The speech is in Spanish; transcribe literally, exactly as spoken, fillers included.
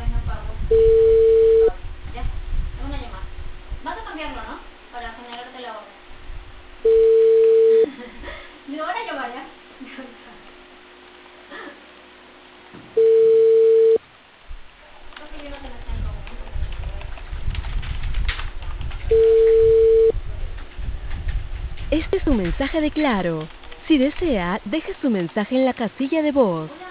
no pago. Ya, tengo una llamada. Vas a cambiarlo, ¿no? Para generarte la orden. ¿Lo van a llamar ya? Creo que yo no te lo siento. Este es un mensaje de Claro. Si desea, deje su mensaje en la casilla de voz.